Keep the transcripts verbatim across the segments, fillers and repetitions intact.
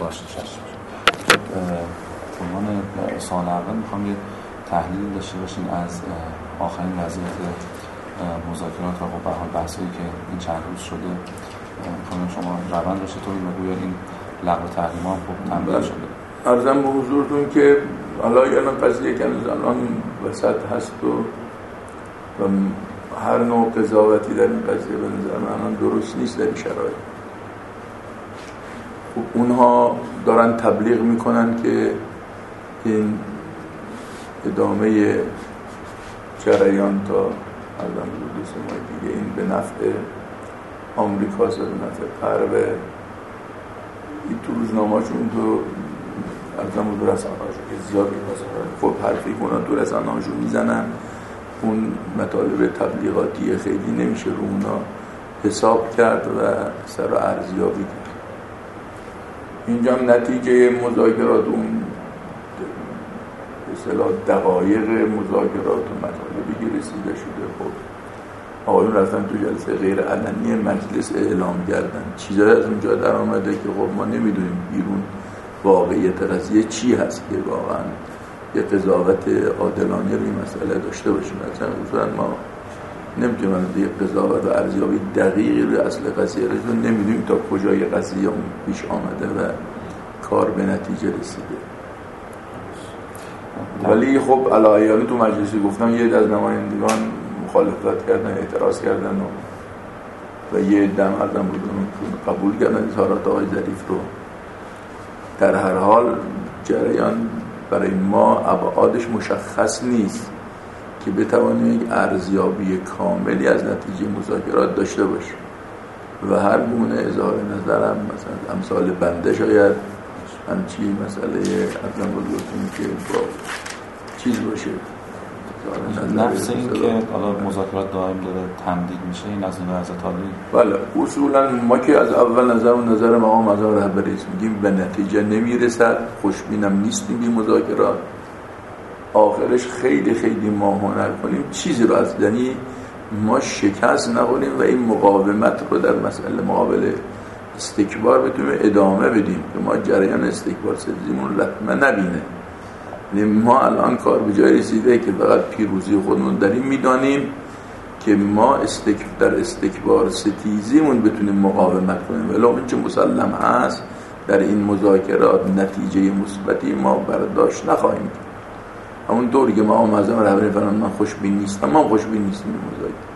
باشه چشم. عنوان سوال اول میخوام یه تحلیل داشته باشیم از آخرین وضعیت مذاکرات و به حال بحثایی که این چند روز شده. میخوام شما روند رو چطوری بگویا این لغو تحریم ها خوب تنبیه شده؟ عرضم به حضورتون که حالا یه قضیه که الان وسط هست و, و هر نوع قضاوتی در این قضیه به نظر من درست نیست در این شرایط. خب اونها دارن تبلیغ میکنن که این ادامه جریان تا الان دو سه ماه دیگه این به نفع آمریکاست و به نفع غرب. این تو روزنامه‌شون تو ارزم رو رسانه‌هاشون که زیادی مثلا خب حرفی کنن تو رسانه‌هاشون میزنن، اون مطالب تبلیغاتی خیلی نمیشه رو اونا حساب کرد و سر و ارزیابی کرد. اینجا نتیجه مذاکرات اون به اصطلاح دقایق مذاکرات و مطالبی که رسیده شده خب آقایون رفتن تو جلسه غیر علنی مجلس اعلام کردن چیزایی از اونجا در آمده که خب ما نمیدونیم بیرون واقعیت قضیه چی هست که واقعا یه قضاوت عادلانه روی مسئله داشته باشیم. مثلا اصولا ما نمیتونیم یه قضاوت و ارزیابی دقیقی روی اصل قضیه رو نمیدونیم تا کجای قضیه اون پیش آمده و کار به نتیجه رسیده. ولی خب علایانی تو مجلسی گفتم یه از نمایندگان مخالفت کردن، اعتراض کردن و, و یه دم ازم بودن قبول کردن اظهارات آقای ظریف رو. در هر حال جریان برای ما ابعادش مشخص نیست که بتوانیم یک ارزیابی کاملی از نتیجه مذاکرات داشته باشیم و هر گونه اظهار نظرم مثلا امثال بنده شاید همچی مسئله ازم بودیم که با چیز باشه نفس این که حالا مذاکرات دائم داره تمدید میشه این از نظر حضرت عالی. بله اصولا ما که از اول نظر و نظر مقام معظم رهبری میگیم به نتیجه نمیرسد، خوشبینم نیستیم بی مذاکرات، آخرش خیلی خیلی ما هنر کنیم چیزی رو از دنی ما شکست نخوریم و این مقاومت رو در مسئله مقابل استکبار بتونیم ادامه بدیم که ما جریان استکبار ستیزیمون لطمه نبینه. ما الان کار به جای رسیده که فقط پیروزی خودمون داریم میدانیم که ما استکبار در استکبار ستیزیمون بتونیم مقاومت کنیم، ولی اون چه مسلم هست در این مذاکرات نتیجه مثبتی ما برداشت نخواهیم کرد. همون طوری که ما معظم رهبری فرمان من خوشبین نیستم، ما خوشبین نیستیم این مذاکره.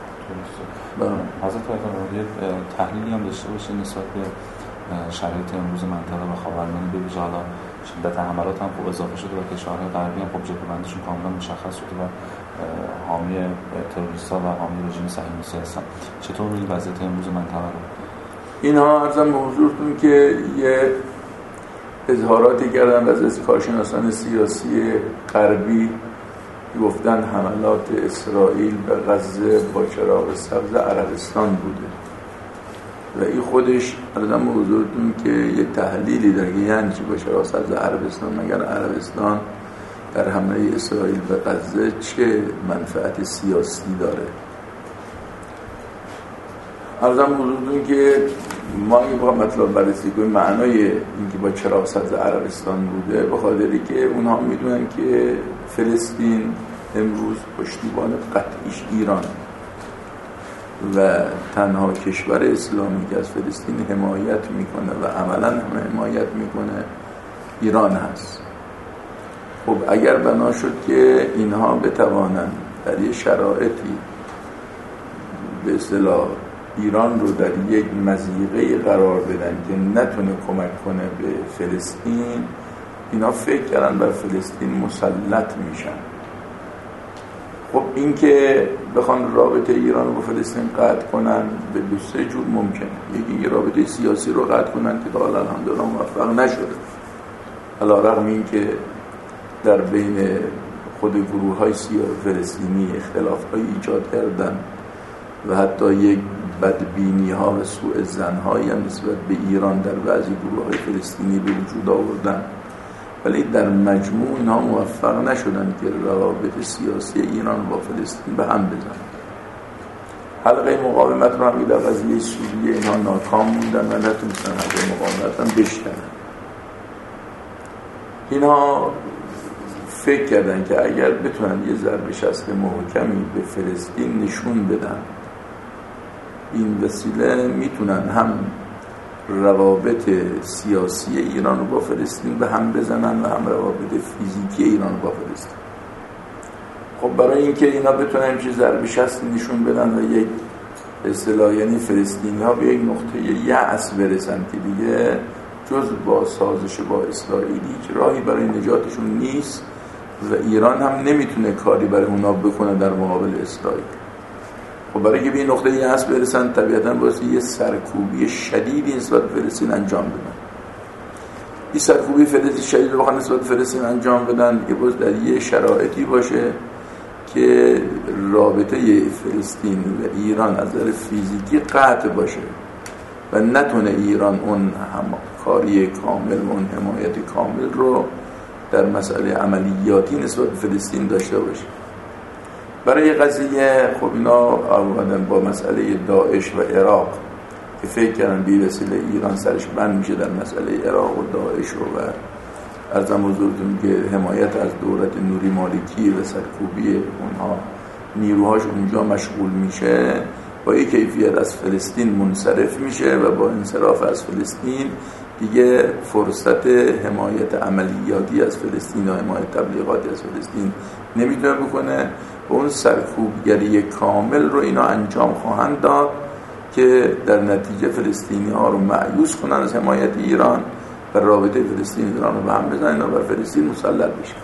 حضرت فرمودید تحلیلی هم داشته باشید نسبت به شرایط امروز منطقه و خاورمیانه به ویژه حالا شدت حملات هم خوب اضافه شده و کشورهای غربی هم خب جبهه‌بندیشون کاملا مشخص شده و حامی تروریست‌ها و حامی رژیم صهیونیستی هستن. چطور روی وضعیت امروز منطقه رو اینها عرضم به حضورتون که یه اظهاراتی کردن از کارشناسان سیاسی غربی گفتن حملات اسرائیل به غزه با چراغ سبز عربستان بوده و این خودش عرضم به حضورتون که یه تحلیلی داره که یعنی چی با چراغ سبز عربستان، مگر عربستان در حمله اسرائیل به غزه چه منفعت سیاسی داره؟ عرضم به حضورتون که ما این با مطلب بررسی کنیم معنای اینکه با چراغ سبز عربستان بوده به خاطری که اونها میدونن که فلسطین امروز پشتیبان قطعیش ایران و تنها کشور اسلامی که از فلسطین حمایت میکنه و عملا هم حمایت میکنه ایران هست. خب اگر بنا شد که اینها بتوانند در یه شرایطی به اصطلاح ایران رو در یک مضیقه قرار بدن که نتونه کمک کنه به فلسطین، اینا فکر کردن بر فلسطین مسلط میشن. خب این که بخوان رابطه ایران رو با فلسطین قطع کنن به دو سه جور ممکنه. یکی یه رابطه سیاسی رو قطع کنن که تا حالا الحمدلله موفق نشده، علی‌رغم این که در بین خود گروه های سیاسی فلسطینی اختلاف های ایجاد کردن و حتی یک بدبینی ها و سوء ظن هایی هم نسبت به ایران در بعضی گروه های فلسطینی به وجود آوردن، ولی در مجموع اینها موفق نشدن که روابط سیاسی ایران با فلسطین به هم بزنن. حلقه مقاومت رو هم در قضیه سوریه اینها ناکام موندن و نتونستن حلقه مقاومت هم بشکنن. اینها فکر کردن که اگر بتونن یه ضربه شست محکمی به فلسطین نشون بدن، این وسیله میتونن هم روابط سیاسی ایران رو با فلسطین به هم بزنن و هم روابط فیزیکی ایران رو با فلسطین. خب برای اینکه اینا بتونن همچین ضربه شست نشون بدن و یک اصطلاح یعنی فلسطینی ها به یک نقطه یأس برسن که دیگه جز با سازش با اسرائیل هیچ راهی برای نجاتشون نیست و ایران هم نمیتونه کاری برای اونا بکنه در مقابل اسرائیل. خب برای اینکه به این نقطه یأس برسن طبیعتاً باید یه سرکوبی شدیدی نسبت به فلسطین انجام بدن. این سرکوبی فلسطین شدید رو بخوان نسبت به فلسطین انجام بدن دیگه باید در یه شرایطی باشه که رابطه فلسطین و ایران از نظر فیزیکی قطع باشه و نتونه ایران اون هم کاری کامل و اون حمایت کامل رو در مسئله عملیاتی نسبت به فلسطین داشته باشه. برای قضیه خب اینا آمدن با مسئله داعش و عراق که فکر کردن بی وسیله ایران سرش بند میشه در مسئله عراق و داعش و ارزم حضورتون که حمایت از دولت نوری مالکی و سرکوبی اونها نیروهاش اونجا مشغول میشه، با این کیفیت از فلسطین منصرف میشه و با انصراف از فلسطین دیگه فرصت حمایت عملیاتی از فلسطین و حمایت تبلیغاتی از فلسطین نمیتونه بکنه و اون سرکوبگری کامل رو اینا انجام خواهند داد که در نتیجه فلسطینی ها رو مایوس کنن از حمایت ایران و رابطه فلسطین ایران رو به هم بزنن و بر فلسطین مسلط بشن.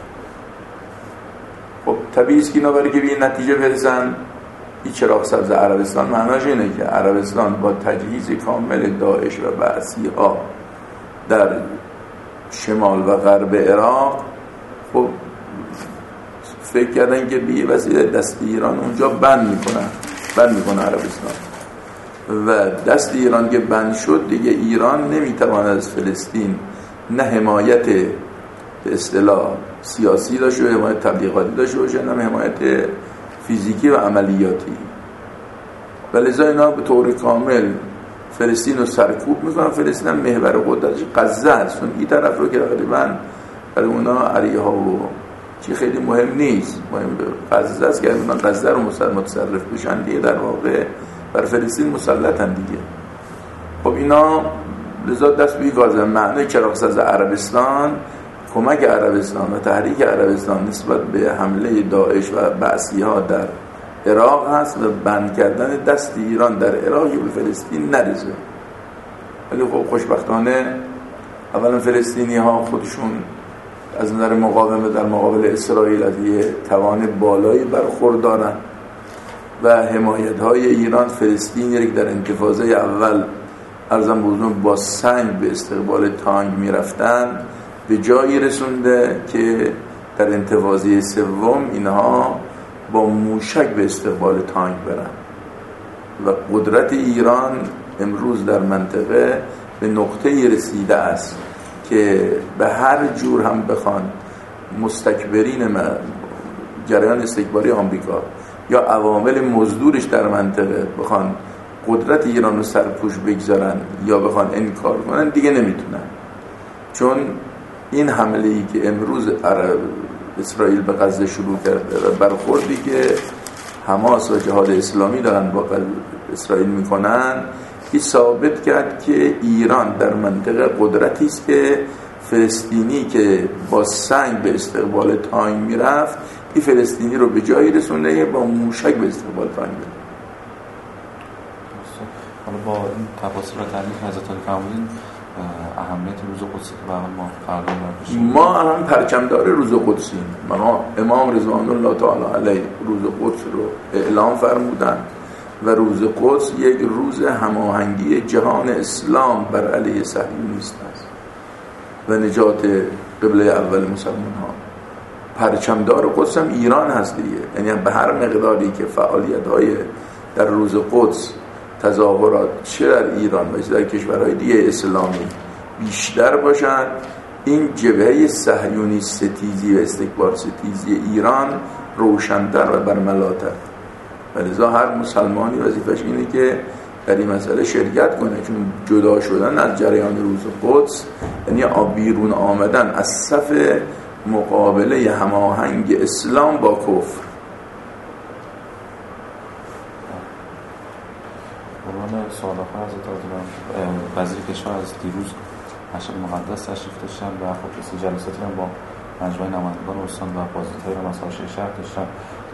خب طبیعی است که اینا برای که به این نتیجه برسن این چراغ سبز عربستان معناش اینه که عربستان با تجهیز کامل داعش و بعثی ها در شمال و غرب عراق خب فکر کردن که بی وسیله دست ایران اونجا بند میکنن بند میکنه عربستان و دست ایران که بند شد دیگه ایران نمیتواند از فلسطین نه حمایت به اصطلاح سیاسی داشته باشه، حمایت تبلیغاتی داشته باشه، نه حمایت فیزیکی و عملیاتی. ولذا اینا به طور کامل فلسطین رو سرکوب میکنن. فلسطین هم محور قدرتش غزه است. این طرف رو که غالبا برای اونا عریه ها و چی خیلی مهم نیست، مهم غزه است که اونا غزه رو متصرف بشن دیگه در واقع بر فلسطین مسلطن دیگه. خب اینا لذا دست به گازه معنی چراغ سبز عربستان کمک عربستان و تحریک عربستان نسبت به حمله داعش و بعثی ها در عراق هست و بند کردن دست ایران در عراق به فلسطین نرسه. ولی خب خوشبختانه اولا فلسطینی ها خودشون از نظر مقاومت در مقابل اسرائیل از یه توان بالایی برخوردارن و حمایت های ایران فلسطین یک در انتفاضه اول ارزم بزرگ با سنگ به استقبال تانک می رفتن به جایی رسونده که در انتفاضه سوم اینها با موشک به استقبال تانک برن و قدرت ایران امروز در منطقه به نقطه رسیده است که به هر جور هم بخوان مستکبرین جریان استکباری آمریکا یا عوامل مزدورش در منطقه بخوان قدرت ایران رو سرپوش بگذارن یا بخوان انکار کنن دیگه نمیتونن. چون این حمله ای که امروز عرب اسرائیل به غزه شروع کرده و برخوردی که حماس و جهاد اسلامی دارن با اسرائیل میکنن این ثابت کرد که ایران در منطقه قدرتی است که فلسطینی که با سنگ به استقبال تانک میرفت این فلسطینی رو به جایی رسونده با موشک به استقبال تانک میرفت. حالا با این تفاصیل و تعلیق حضرت علی فرمودین اهمیت روز قدس که برای ما فردا باشیم. ما هم پرچمدار روز قدسیم. ما امام رضوان الله تعالی علیه روز قدس رو اعلام فرمودن و روز قدس یک روز هماهنگی جهان اسلام بر علیه صهیونیسم است و نجات قبله اول مسلمان ها. پرچمدار قدس هم ایران هست دیگه، یعنی به هر مقداری که فعالیت های در روز قدس تظاهرات چه در ایران و چه در کشورهای دیگه اسلامی بیشتر باشند، این جبهه صهیونی ستیزی و استکبار ستیزی ایران روشن‌تر و برملاتر. ولذا هر مسلمانی وظیفه‌اش اینه که در این مسئله شرکت کنه، چون جدا شدن از جریان روز قدس یعنی بیرون آمدن از صف مقابله هماهنگ اسلام با کفر. عنوان سوال آخر حضرت عالی وزیر کشور از دیروز مشهد مقدس تشریف داشتن و خب کسی جلساتی هم با مجمع نمایندگان استان و بازدیدهای و مسائل شهر داشتن.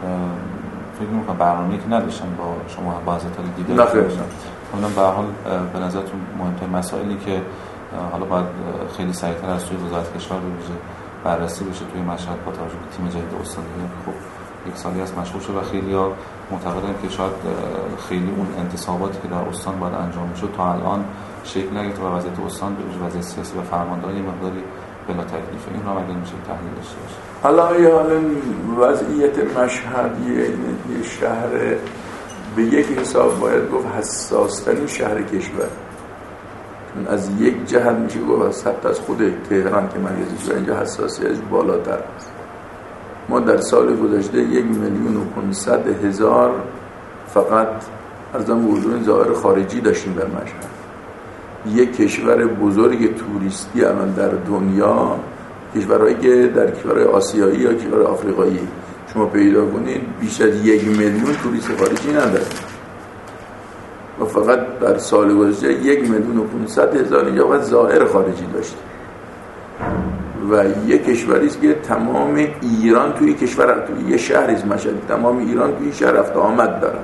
فکر می‌کنم برنامه‌ای که نداشتن با شما با حضرت عالی دیدار داشتن. حالا به هر حال به نظرتون مهمترین مسائلی که حالا باید خیلی سریع‌تر از توی وزارت کشور به ویژه بررسی بشه توی مشهد با توجه به تیم جدید استانی، خب یک سالی از مشغول شد و خیلی‌ها معتقدن که شاید خیلی اون انتصاباتی که در استان باید انجام شد تا الان شکل نگرفته و وضعیت استان به ویژه وضعیت سیاسی و فرمانداری مقداری بلا تکلیفه. این رو هم اگر میشه تحلیل داشته باشه. حالا یه حالا وضعیت مشهد یه شهر به یک حساب باید گفت حساس‌ترین شهر کشور، چون از یک جهت میشه گفت حتی از خود تهران که مرکزش اینجا حساسیتش بالاتر است. ما در سال گذشته یک میلیون و پانصد هزار فقط از آن حضور زائر خارجی داشتیم در مشهد. یک کشور بزرگ توریستی الان در دنیا، کشورهایی که در کشورهای آسیایی یا کشور آفریقایی شما پیدا کنید بیش از یک میلیون توریست خارجی نداره و فقط در سال گذشته یک میلیون و پانصد هزار اینجا فقط زائر خارجی داشتیم و یک کشوری است که تمام ایران توی کشور توی یه شهری است مشهد، تمام ایران توی شهر رفت آمد داره.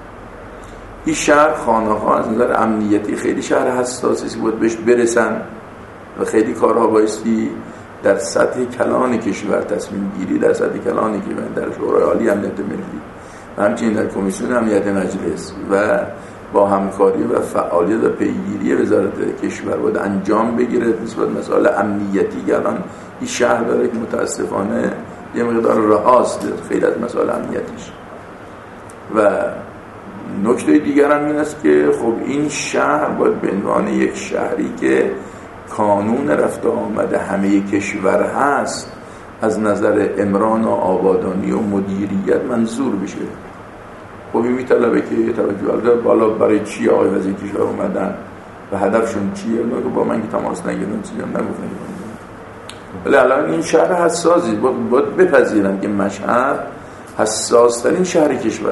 این شهر خانه‌ها از نظر امنیتی خیلی شهر حساسی است که باید بهش برسن و خیلی کارها بایستی در سطح کلان کشور تصمیم گیری در سطح کلان کشور در شورای عالی امنیت ملی و همچنین در کمیسیون امنیت مجلس و با همکاری و فعالیت و پیگیری وزارت کشور باید انجام بگیره نسبت مسائل امنیتی که الان این شهر داره که متاسفانه یه مقدار رهاست خیلی از مسائل امنیتیش. و نکته دیگر هم این است که خب این شهر باید به عنوان یک شهری که کانون رفت و آمد همه کشور هست از نظر عمران و آبادانی و مدیریت منظور بشه. خب این میطلبه که توجه البته بالا برای چی آقای وزیر کشور اومدن و هدفشون چیه، اونا که با من که تماس نگیرن چیزی هم نگفتن. ولی الان این شهر حساسی باید, باید بپذیرن که مشهد حساس ترین شهر کشوره.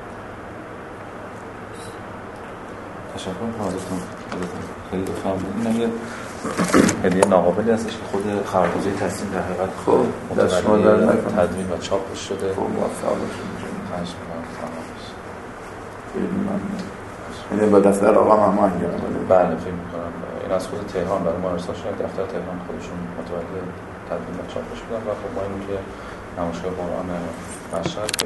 تشکر می‌کنم ازتون. خیلی فهمیدم. این یه هدیه ناقابلی هستش که خود خبرگزاری تصمیم در حقیقت خب دست شما در نکنم تدوین و چاپش شده. خب موفق باشید. خواهش می‌کنم. خیلی ممنون. این با دفتر آقا هماهنگ کردن. بله فکر می‌کنم این از خود تهران برای ما ارسال شده، دفتر تهران خودشون متولد تدوین و چاپش بودن و خب ما این که نمایشگاه قرآن مشهد